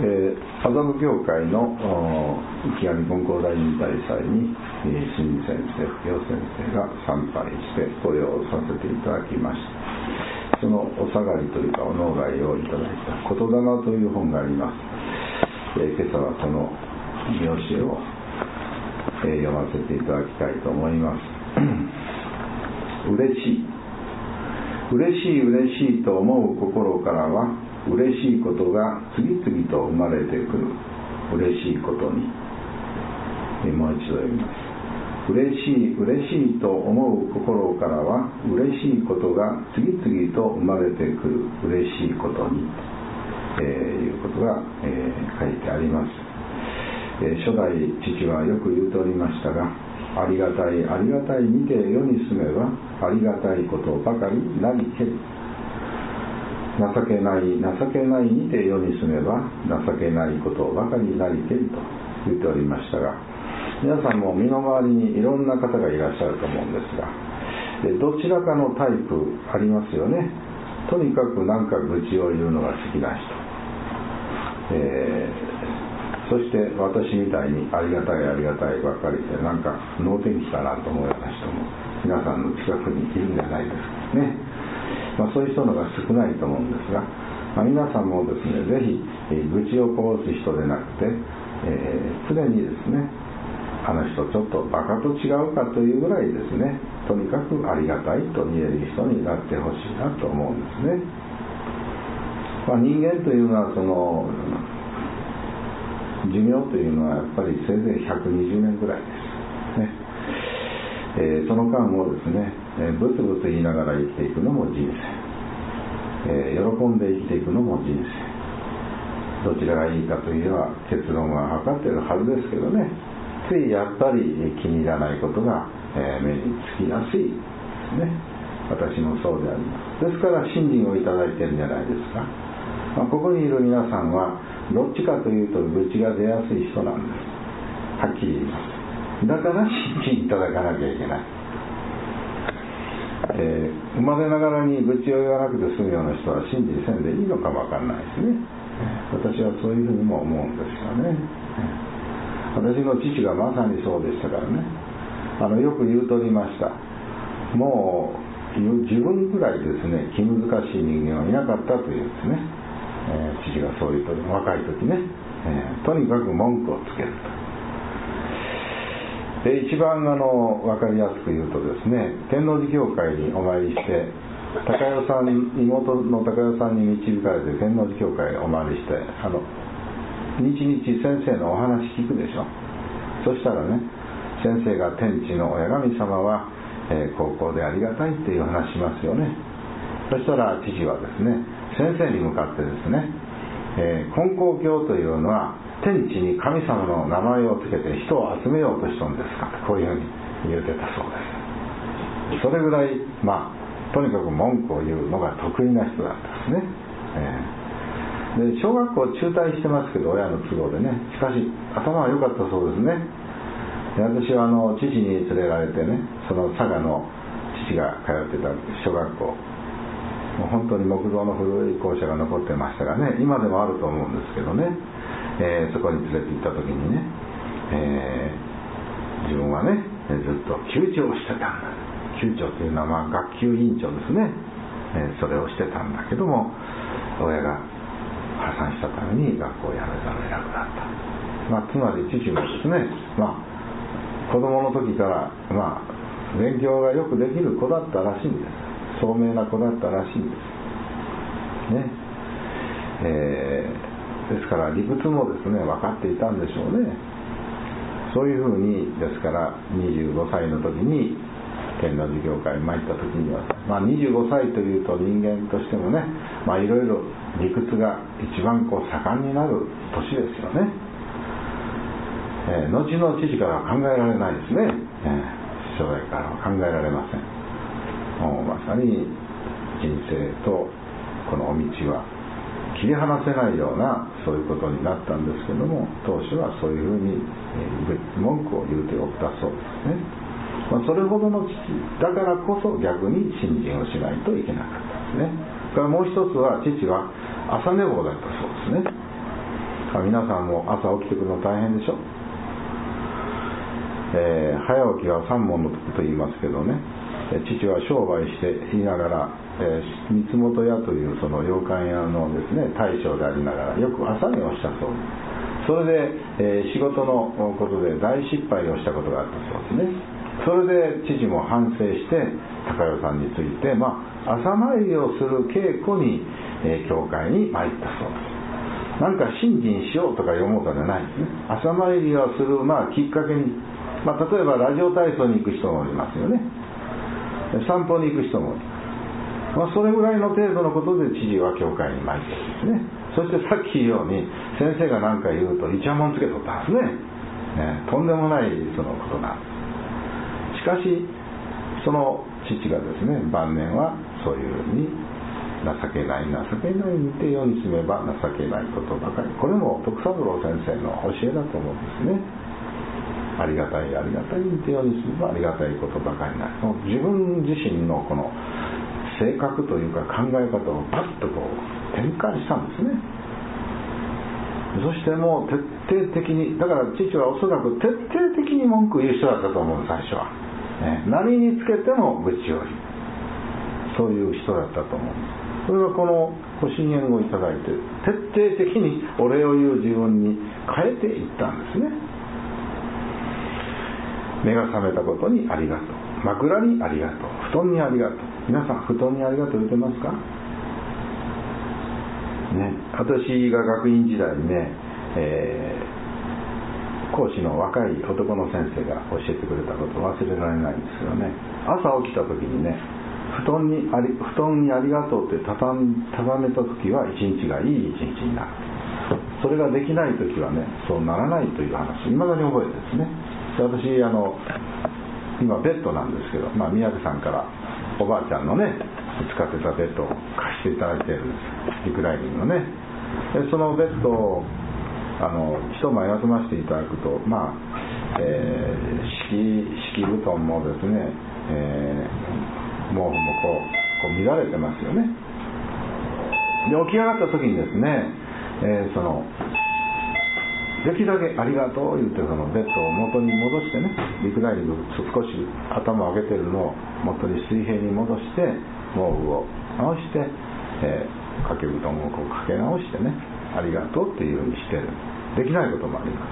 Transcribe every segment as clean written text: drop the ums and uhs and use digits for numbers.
麻布教会の池上金光大臣大祭に新先生、布教先生が参拝して御用をさせていただきました。そのお下がりというかお納外をいただいた「言霊」という本があります。今朝はその見教えを読ませていただきたいと思います。嬉しい嬉しい嬉しいと思う心からは嬉しいことが次々と生まれてくる。嬉しいことに、もう一度読みます。嬉しい嬉しいと思う心からは嬉しいことが次々と生まれてくる。嬉しいことに、いうことが、書いてあります。初代父はよく言うておりましたが、ありがたいありがたいにて世に住めばありがたいことばかりなりけり、情けない情けないにて世に住めば情けないことばかりなりけりと言っておりましたが、皆さんも身の回りにいろんな方がいらっしゃると思うんですが、どちらかのタイプありますよね。とにかくなんか愚痴を言うのが好きな人、そして私みたいにありがたいありがたいばっかりでなんか能天気かなと思うような人も皆さんの近くにいるんじゃないですかね。そういう人のが少ないと思うんですが、皆さんもですね、ぜひ愚痴をこぼす人でなくて、常にですね、あの人ちょっとバカと違うかというぐらいですね、とにかくありがたいと言える人になってほしいなと思うんですね。人間というのはその寿命というのはやっぱりせいぜい120年ぐらいですね。その間をですね、ブツブツ言いながら生きていくのも人生、喜んで生きていくのも人生、どちらがいいかといえば結論は分かっているはずですけどね、ついやっぱり気に入らないことが、目につきやすいですね。私もそうであります。ですから信心をいただいているんじゃないですか。ここにいる皆さんはどっちかというと愚痴が出やすい人なんです。はっきり言います。だから信心いただかなきゃいけない。生まれながらに愚痴を言わなくて済むような人は信心せんでいいのかもわかんないですね。私はそういうふうにも思うんですよね。私の父がまさにそうでしたからね。よく言うとりました。もう自分くらいですね、気難しい人間はいなかったというんですね。父がそういうと若い時ね、とにかく文句をつけると。で一番分かりやすく言うとですね、天王寺教会にお参りして、高代さん妹の高代さんに導かれて天王寺教会にお参りして、日々先生のお話聞くでしょ。そしたらね、先生が天地の親神様は、高校でありがたいっていう話しますよね。そしたら父はですね、先生に向かってですね、金光教というのは天地に神様の名前をつけて人を集めようとしたんですか、こういうふうに言うてたそうです。それぐらいとにかく文句を言うのが得意な人だったんですね。で小学校中退してますけど、親の都合でね、しかし頭は良かったそうですね。で私は父に連れられてね、その佐賀の父が通ってた小学校、もう本当に木造の古い校舎が残ってましたがね、今でもあると思うんですけどね、そこに連れて行った時にね、自分はねずっと級長をしてたんだ。級長というのは学級委員長ですね。それをしてたんだけども、親が破産したために学校を辞めざるを得なくなった。つまり父もですね、子供の時から勉強がよくできる子だったらしいんです。聡明な子だったらしいんですね。ですから理屈もですね分かっていたんでしょうね。そういうふうにですから25歳の時に天王寺教会に参った時には、25歳というと人間としてもね、いろいろ理屈が一番盛んになる年ですよね。後の父からは考えられないですね。初代からは考えられません。もうまさに人生とこのお道は切り離せないようなそういうことになったんですけども、当初はそういうふうに文句を言うておったそうですね。それほどの父だからこそ逆に信心をしないといけなかったんですね。からもう一つは父は朝寝坊だったそうですね。 皆さんも朝起きてくるの大変でしょ。早起きは三文の徳と言いますけどね、父は商売していながら、三本屋というその洋館屋のですね大将でありながらよく朝寝をしたそうです。それで、仕事のことで大失敗をしたことがあったそうですね。それで父も反省して高代さんについて、朝参りをする稽古に、教会に参ったそうです。なんか信心しようとか思うことじゃないですね。朝参りをする、きっかけに、例えばラジオ体操に行く人もいますよね。散歩に行く人もいます。それぐらいの程度のことで知事は教会に参ってるんですね。そしてさっき言うように先生が何か言うとイチャモンつけとったんですね。とんでもないそのことなんです。しかしその父がですね、晩年はそういうふうに情けないにて世に住めば情けないことばかり。これも徳三郎先生の教えだと思うんですね。ありがたいにて世に住めばありがたいことばかりなる。自分自身のこの性格というか考え方をパッと転換したんですね。そしてもう徹底的に、だから父はおそらく徹底的に文句言う人だったと思う。最初は、何につけても愚痴を言う、そういう人だったと思うんです。それがこのご神言をいただいて徹底的にお礼を言う自分に変えていったんですね。目が覚めたことにありがとう、枕にありがとう、布団にありがとう。皆さん布団にありがとう言ってますかね。私が学院時代にね、講師の若い男の先生が教えてくれたことを忘れられないんですよね。朝起きた時にね、布団にありがとうって畳めた時は一日がいい一日になる。それができない時はね、そうならないという話、未だに覚えてですね。で私今ベッドなんですけど、宮家さんからおばあちゃんのね使ってたベッドを貸していただいているんです。リクライニングのね。でそのベッドを一晩休ませていただくと、敷布団もですね、毛布もこう乱れてますよね。で起き上がった時にですね、できるだけありがとう言ってそのベッドを元に戻してね、リクライニング少し頭を上げてるのを元に水平に戻して毛布を直して、掛け布団をこうかけ直してね、ありがとうっていうようにしてる。できないこともあります。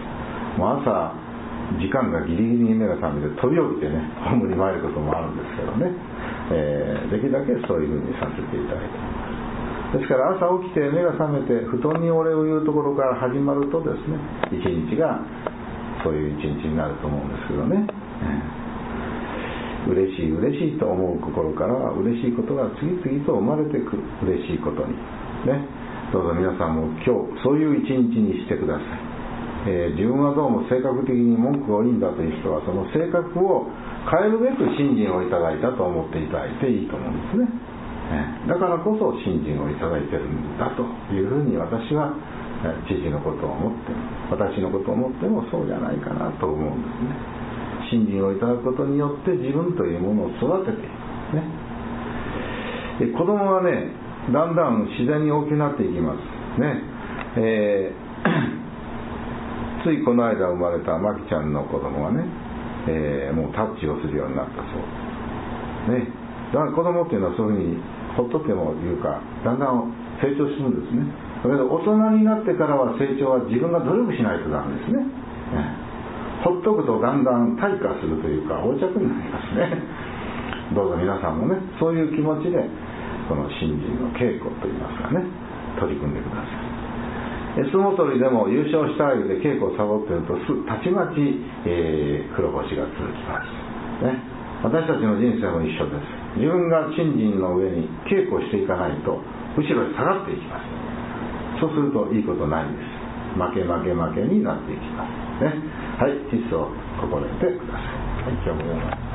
もう朝時間がギリギリに目が覚めて飛び起きてねホームに参ることもあるんですけどね、できるだけそういうふうにさせていただいてます。ですから朝起きて目が覚めて布団にお礼を言うところから始まるとですね、一日がそういう一日になると思うんですけどね、嬉しいと思う心からは嬉しいことが次々と生まれてくる。嬉しいことにね、どうぞ皆さんも今日そういう一日にしてください。自分はどうも性格的に文句が多いんだという人はその性格を変えるべく信心をいただいたと思っていただいていいと思うんですね。だからこそ信心をいただいているんだというふうに私は父のことを思っても私のことを思ってもそうじゃないかなと思うんですね。信心をいただくことによって自分というものを育てていくね。で子供はねだんだん自然に大きくなっていきますね。ついこの間生まれたマキちゃんの子供がね、もうタッチをするようになったそうですね。だから子供っていうのはそういうふうにほっとってもいうかだんだん成長するんですね。だけど大人になってからは成長は自分が努力しないとダメですね。ほっとくとだんだん退化するというか横着になりますね。どうぞ皆さんもねそういう気持ちでこの信心の稽古といいますかね取り組んでください。相撲取りでも優勝したいで稽古をサボっているとたちまち、黒星が続きますね。私たちの人生も一緒です。自分が信心の上に稽古していかないと後ろへ下がっていきます。そうするといいことないんです。負けになっていきますね。はい、一層心得てください。はい、今日も